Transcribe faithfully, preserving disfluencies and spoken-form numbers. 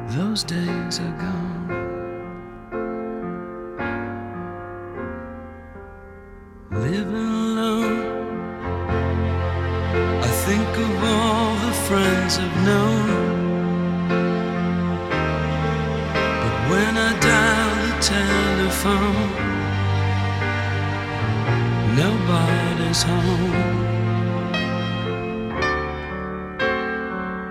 Those days are gone. Living alone, I think of all the friends I've known. But when I dial the telephone, nobody's home.